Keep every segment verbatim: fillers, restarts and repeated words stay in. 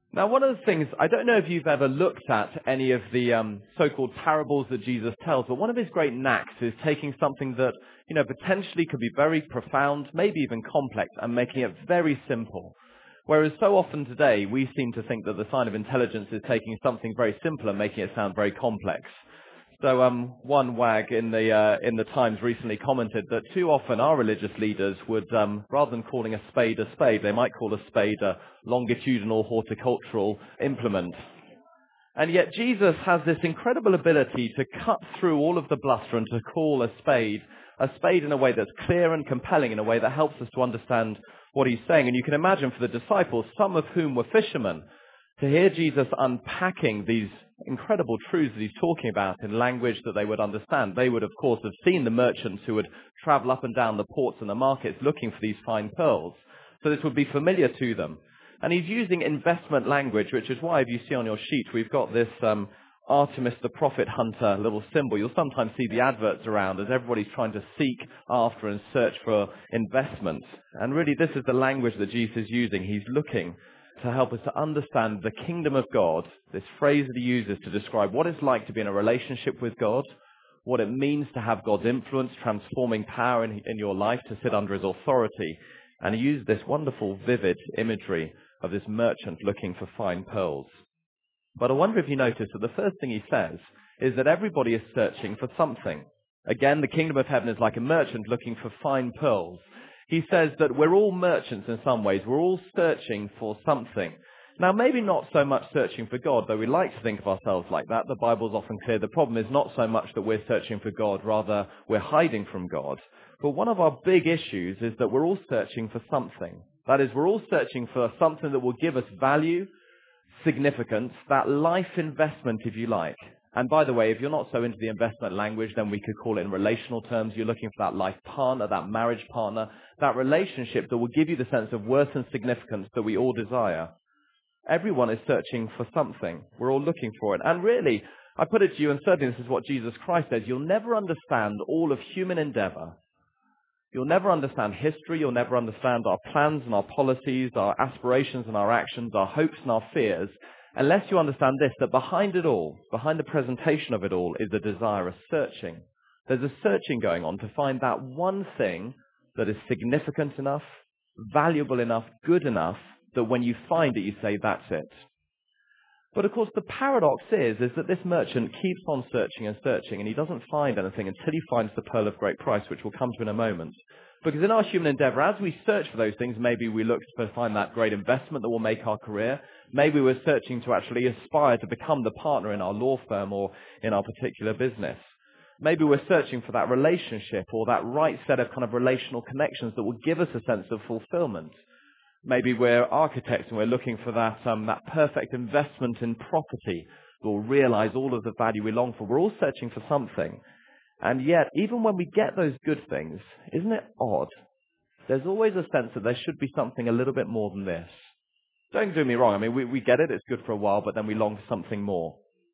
Now, one of the things, I don't know if you've ever looked at any of the um, so-called parables that Jesus tells, but one of his great knacks is taking something that, you know, potentially could be very profound, maybe even complex, and making it very simple. Whereas so often today, we seem to think that the sign of intelligence is taking something very simple and making it sound very complex. So um, one wag in the uh, in the Times recently commented that too often our religious leaders would, um, rather than calling a spade a spade, they might call a spade a longitudinal horticultural implement. And yet Jesus has this incredible ability to cut through all of the bluster and to call a spade a spade in a way that's clear and compelling, in a way that helps us to understand what he's saying. And you can imagine for the disciples, some of whom were fishermen, to hear Jesus unpacking these incredible truths that he's talking about in language that they would understand. They would, of course, have seen the merchants who would travel up and down the ports and the markets looking for these fine pearls. So this would be familiar to them. And he's using investment language, which is why, if you see on your sheet, we've got this um, Artemis the Prophet Hunter little symbol. You'll sometimes see the adverts around as everybody's trying to seek after and search for investments. And really, this is the language that Jesus is using. He's looking to help us to understand the kingdom of God, this phrase that he uses to describe what it's like to be in a relationship with God, what it means to have God's influence, transforming power in, in your life, to sit under his authority. And he used this wonderful, vivid imagery of this merchant looking for fine pearls. But I wonder if you notice that the first thing he says is that everybody is searching for something. Again, the kingdom of heaven is like a merchant looking for fine pearls. He says that we're all merchants in some ways. We're all searching for something. Now, maybe not so much searching for God, though we like to think of ourselves like that. The Bible's often clear. The problem is not so much that we're searching for God, rather we're hiding from God. But one of our big issues is that we're all searching for something. That is, we're all searching for something that will give us value, significance, that life investment, if you like. And by the way, if you're not so into the investment language, then we could call it in relational terms. You're looking for that life partner, that marriage partner, that relationship that will give you the sense of worth and significance that we all desire. Everyone is searching for something. We're all looking for it. And really, I put it to you, and certainly this is what Jesus Christ says, you'll never understand all of human endeavor. You'll never understand history. You'll never understand our plans and our policies, our aspirations and our actions, our hopes and our fears, unless you understand this, that behind it all, behind the presentation of it all, is a desire, a searching. There's a searching going on to find that one thing that is significant enough, valuable enough, good enough, that when you find it, you say, that's it. But of course, the paradox is, is that this merchant keeps on searching and searching, and he doesn't find anything until he finds the pearl of great price, which we'll come to in a moment. Because in our human endeavor, as we search for those things, maybe we look to find that great investment that will make our career. Maybe we're searching to actually aspire to become the partner in our law firm or in our particular business. Maybe we're searching for that relationship or that right set of kind of relational connections that will give us a sense of fulfillment. Maybe we're architects and we're looking for that um, that perfect investment in property that will realize all of the value we long for. We're all searching for something. And yet, even when we get those good things, isn't it odd? There's always a sense that there should be something a little bit more than this. Don't get me wrong. I mean, we, we get it. It's good for a while, but then we long for something more.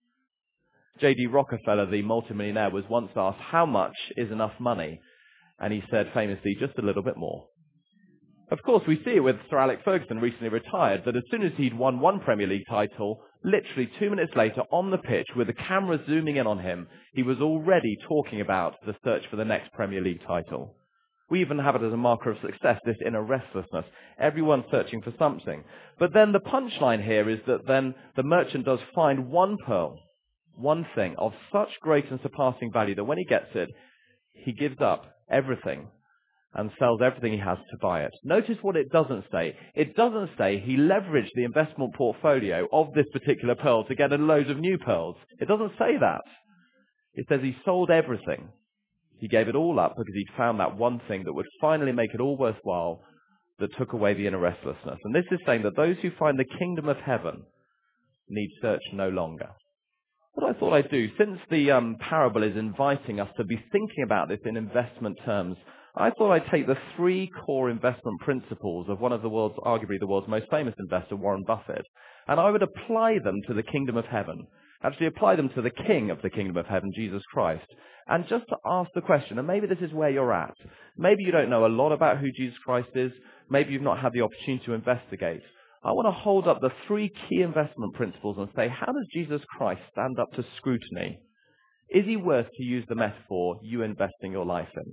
J D Rockefeller, the multimillionaire, was once asked, how much is enough money? And he said famously, just a little bit more. Of course, we see it with Sir Alex Ferguson, recently retired, that as soon as he'd won one Premier League title, literally two minutes later on the pitch with the camera zooming in on him, he was already talking about the search for the next Premier League title. We even have it as a marker of success, this inner restlessness. Everyone's searching for something. But then the punchline here is that then the merchant does find one pearl, one thing of such great and surpassing value that when he gets it, he gives up everything and sells everything he has to buy it. Notice what it doesn't say. It doesn't say he leveraged the investment portfolio of this particular pearl to get a load of new pearls. It doesn't say that. It says he sold everything. He gave it all up because he'd found that one thing that would finally make it all worthwhile, that took away the inner restlessness. And this is saying that those who find the kingdom of heaven need search no longer. What I thought I'd do, since the um, parable is inviting us to be thinking about this in investment terms, I thought I'd take the three core investment principles of one of the world's, arguably the world's most famous investor, Warren Buffett, and I would apply them to the kingdom of heaven. Actually apply them to the king of the kingdom of heaven, Jesus Christ. And just to ask the question, and maybe this is where you're at. Maybe you don't know a lot about who Jesus Christ is. Maybe you've not had the opportunity to investigate. I want to hold up the three key investment principles and say, how does Jesus Christ stand up to scrutiny? Is he worth, to use the metaphor, you investing your life in?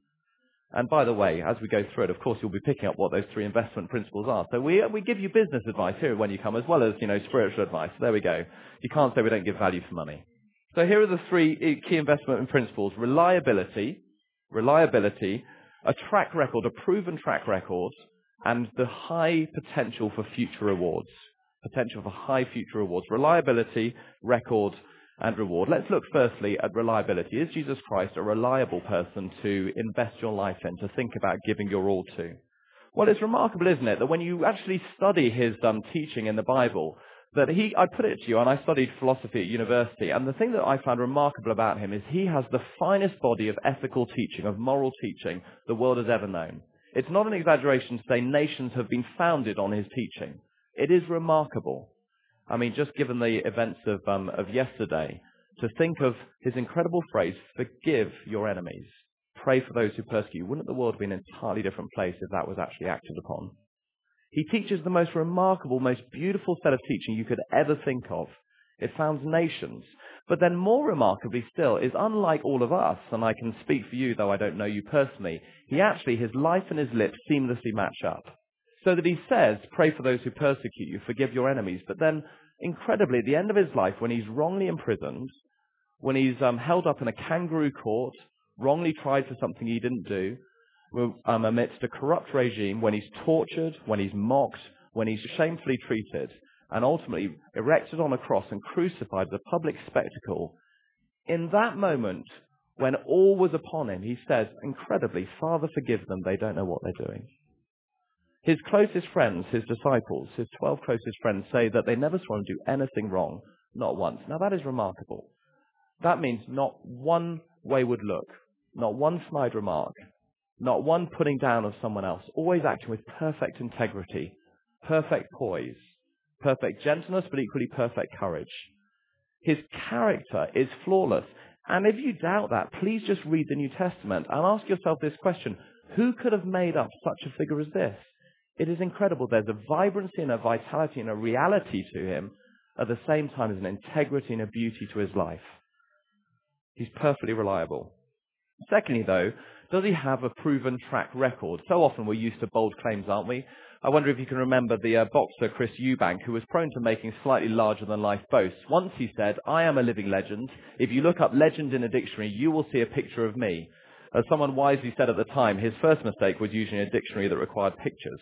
And by the way, as we go through it, of course, you'll be picking up what those three investment principles are. So we we give you business advice here when you come, as well as, you know, spiritual advice. There we go. You can't say we don't give value for money. So here are the three key investment principles: reliability, reliability, a track record, a proven track record, and the high potential for future rewards. Potential for high future rewards. Reliability, record, and reward. Let's look firstly at reliability. Is Jesus Christ a reliable person to invest your life in, to think about giving your all to? Well, it's remarkable, isn't it, that when you actually study his um, teaching in the Bible, that he, I put it to you, and I studied philosophy at university, and the thing that I found remarkable about him is he has the finest body of ethical teaching, of moral teaching the world has ever known. It's not an exaggeration to say nations have been founded on his teaching. It is remarkable. I mean, just given the events of, um, of yesterday, to think of his incredible phrase, forgive your enemies, pray for those who persecute you. Wouldn't the world be an entirely different place if that was actually acted upon? He teaches the most remarkable, most beautiful set of teaching you could ever think of. It founds nations. But then more remarkably still is, unlike all of us, and I can speak for you though I don't know you personally, he actually, his life and his lips seamlessly match up. So that he says, pray for those who persecute you, forgive your enemies. But then, incredibly, at the end of his life, when he's wrongly imprisoned, when he's um, held up in a kangaroo court, wrongly tried for something he didn't do, um, amidst a corrupt regime, when he's tortured, when he's mocked, when he's shamefully treated, and ultimately erected on a cross and crucified as a public spectacle, in that moment, when all was upon him, he says, incredibly, Father, forgive them, they don't know what they're doing. His closest friends, his disciples, his twelve closest friends say that they never saw him do anything wrong, not once. Now that is remarkable. That means not one wayward look, not one snide remark, not one putting down of someone else, always acting with perfect integrity, perfect poise, perfect gentleness, but equally perfect courage. His character is flawless. And if you doubt that, please just read the New Testament and ask yourself this question: who could have made up such a figure as this? It is incredible. There's a vibrancy and a vitality and a reality to him at the same time as an integrity and a beauty to his life. He's perfectly reliable. Secondly, though, does he have a proven track record? So often we're used to bold claims, aren't we? I wonder if you can remember the uh, boxer Chris Eubank, who was prone to making slightly larger-than-life boasts. Once he said, I am a living legend. If you look up legend in a dictionary, you will see a picture of me. As someone wisely said at the time, his first mistake was using a dictionary that required pictures.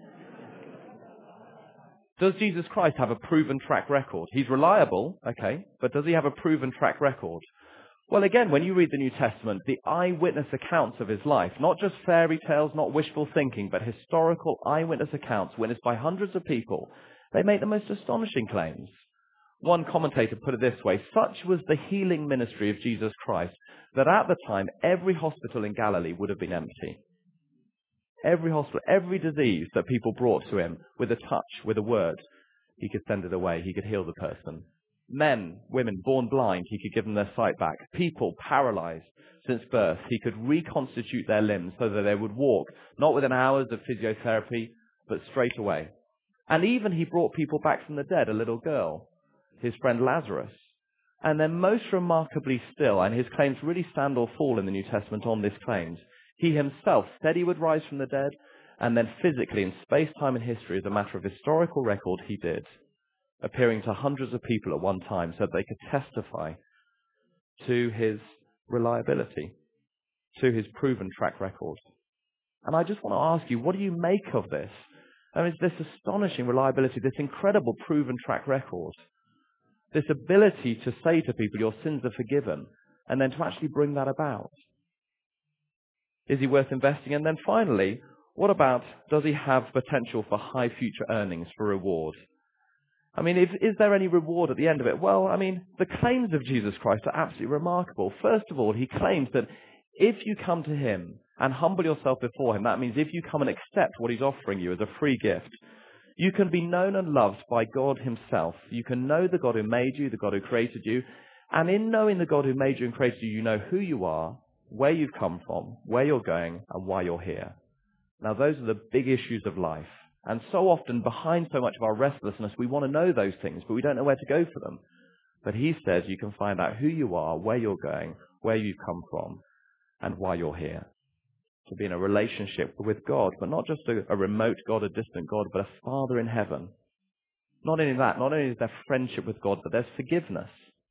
Does Jesus Christ have a proven track record? He's reliable, okay, but does he have a proven track record? Well, again, when you read the New Testament, the eyewitness accounts of his life, not just fairy tales, not wishful thinking, but historical eyewitness accounts witnessed by hundreds of people, they make the most astonishing claims. One commentator put it this way: such was the healing ministry of Jesus Christ that at the time every hospital in Galilee would have been empty. Every hospital, every disease that people brought to him, with a touch, with a word, he could send it away. He could heal the person. Men, women born blind, he could give them their sight back. People paralyzed since birth, he could reconstitute their limbs so that they would walk, not within hours of physiotherapy, but straight away. And even he brought people back from the dead, a little girl, his friend Lazarus. And then most remarkably still, and his claims really stand or fall in the New Testament on these claims, he himself said he would rise from the dead, and then physically in space, time, and history, as a matter of historical record, he did, appearing to hundreds of people at one time so that they could testify to his reliability, to his proven track record. And I just want to ask you, what do you make of this? I mean, this astonishing reliability, this incredible proven track record, this ability to say to people, your sins are forgiven, and then to actually bring that about. Is he worth investing in? And then finally, what about, does he have potential for high future earnings, for reward? I mean, if, is there any reward at the end of it? Well, I mean, the claims of Jesus Christ are absolutely remarkable. First of all, he claims that if you come to him and humble yourself before him, that means if you come and accept what he's offering you as a free gift, you can be known and loved by God himself. You can know the God who made you, the God who created you. And in knowing the God who made you and created you, you know who you are, where you've come from, where you're going, and why you're here. Now, those are the big issues of life. And so often, behind so much of our restlessness, we want to know those things, but we don't know where to go for them. But he says you can find out who you are, where you're going, where you've come from, and why you're here. To be in a relationship with God, but not just a, a remote God, a distant God, but a Father in heaven. Not only that, not only is there friendship with God, but there's forgiveness.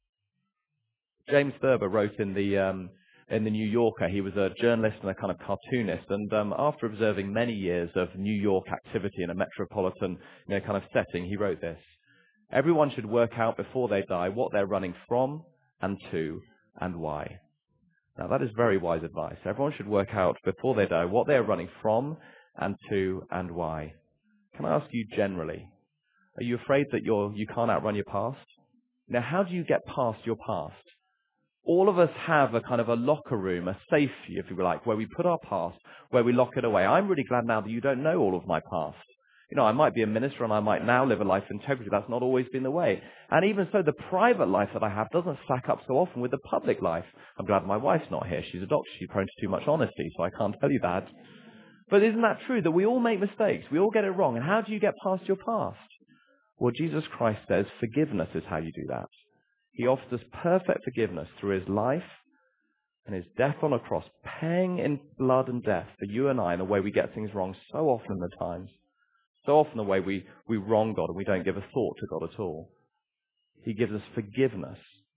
James Thurber wrote in the um, in the New Yorker. He was a journalist and a kind of cartoonist, and um, after observing many years of New York activity in a metropolitan, you know, kind of setting, he wrote this: "Everyone should work out before they die what they're running from and to and why." Now, that is very wise advice. Everyone should work out before they die what they're running from and to and why. Can I ask you generally, are you afraid that you're, you can't outrun your past? Now, how do you get past your past? All of us have a kind of a locker room, a safe, if you like, where we put our past, where we lock it away. I'm really glad now that you don't know all of my past. You know, I might be a minister and I might now live a life of integrity. That's not always been the way. And even so, the private life that I have doesn't stack up so often with the public life. I'm glad my wife's not here. She's a doctor. She's prone to too much honesty, so I can't tell you that. But isn't that true, that we all make mistakes? We all get it wrong. And how do you get past your past? Well, Jesus Christ says forgiveness is how you do that. He offers us perfect forgiveness through his life and his death on a cross, paying in blood and death for you and I in a way we get things wrong so often at times. So often the way we, we wrong God and we don't give a thought to God at all. He gives us forgiveness.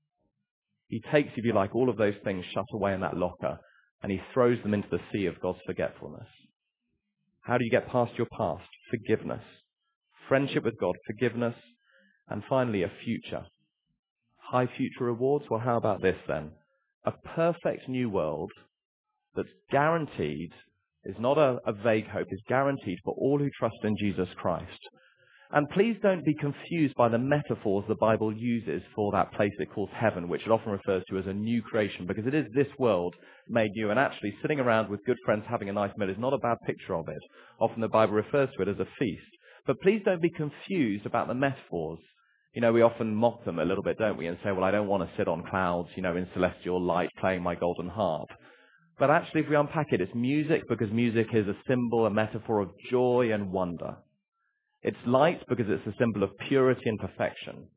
He takes, if you like, all of those things shut away in that locker and he throws them into the sea of God's forgetfulness. How do you get past your past? Forgiveness. Friendship with God, forgiveness, and finally a future. High future rewards? Well, how about this then? A perfect new world that's guaranteed, is not a, a vague hope, is guaranteed for all who trust in Jesus Christ. And please don't be confused by the metaphors the Bible uses for that place it calls heaven, which it often refers to as a new creation, because it is this world made new. And actually, sitting around with good friends having a nice meal is not a bad picture of it. Often the Bible refers to it as a feast. But please don't be confused about the metaphors. You know, we often mock them a little bit, don't we, and say, well, I don't want to sit on clouds, you know, in celestial light playing my golden harp. But actually, if we unpack it, it's music because music is a symbol, a metaphor of joy and wonder. It's light because it's a symbol of purity and perfection.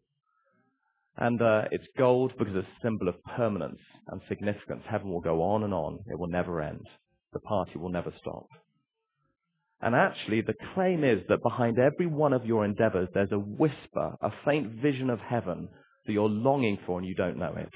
And uh, it's gold because it's a symbol of permanence and significance. Heaven will go on and on. It will never end. The party will never stop. And actually, the claim is that behind every one of your endeavors, there's a whisper, a faint vision of heaven that you're longing for and you don't know it.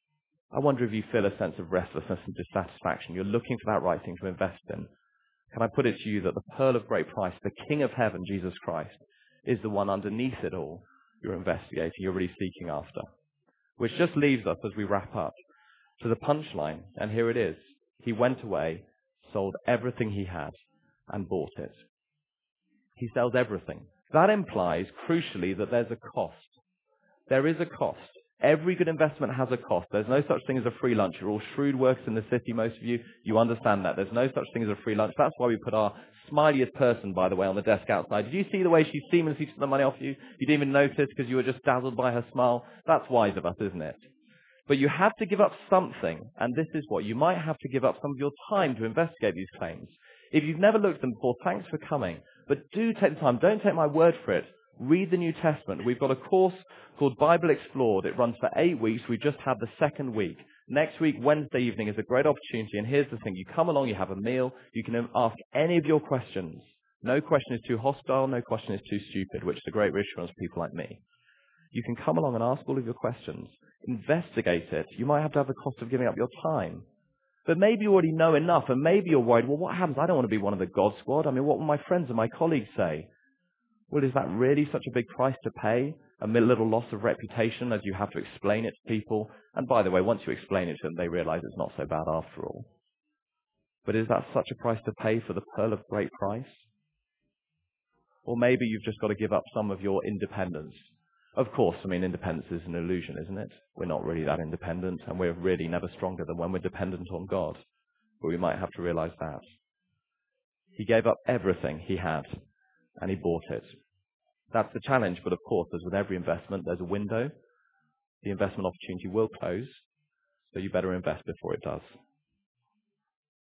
I wonder if you feel a sense of restlessness and dissatisfaction. You're looking for that right thing to invest in. Can I put it to you that the pearl of great price, the King of heaven, Jesus Christ, is the one underneath it all you're investigating, you're really seeking after? Which just leaves us, as we wrap up, to the punchline. And here it is. He went away, sold everything he had, and bought it. He sells everything. That implies, crucially, that there's a cost. There is a cost. Every good investment has a cost. There's no such thing as a free lunch. You're all shrewd workers in the city, most of you. You understand that. There's no such thing as a free lunch. That's why we put our smiliest person, by the way, on the desk outside. Did you see the way she seamlessly took the money off you? You didn't even notice because you were just dazzled by her smile. That's wise of us, isn't it? But you have to give up something, and this is what. You might have to give up some of your time to investigate these claims. If you've never looked at them before, thanks for coming. But do take the time. Don't take my word for it. Read the New Testament. We've got a course called Bible Explored. It runs for eight weeks. We just had the second week. Next week, Wednesday evening, is a great opportunity. And here's the thing. You come along, you have a meal. You can ask any of your questions. No question is too hostile. No question is too stupid, which is a great reassurance for people like me. You can come along and ask all of your questions. Investigate it. You might have to have the cost of giving up your time. But maybe you already know enough, and maybe you're worried, well, what happens? I don't want to be one of the God squad. I mean, what will my friends and my colleagues say? Well, is that really such a big price to pay? A little loss of reputation as you have to explain it to people? And by the way, once you explain it to them, they realize it's not so bad after all. But is that such a price to pay for the pearl of great price? Or maybe you've just got to give up some of your independence. Of course, I mean, independence is an illusion, isn't it? We're not really that independent, and we're really never stronger than when we're dependent on God. But we might have to realize that. He gave up everything he had, and he bought it. That's the challenge, but of course, as with every investment, there's a window. The investment opportunity will close, so you better invest before it does.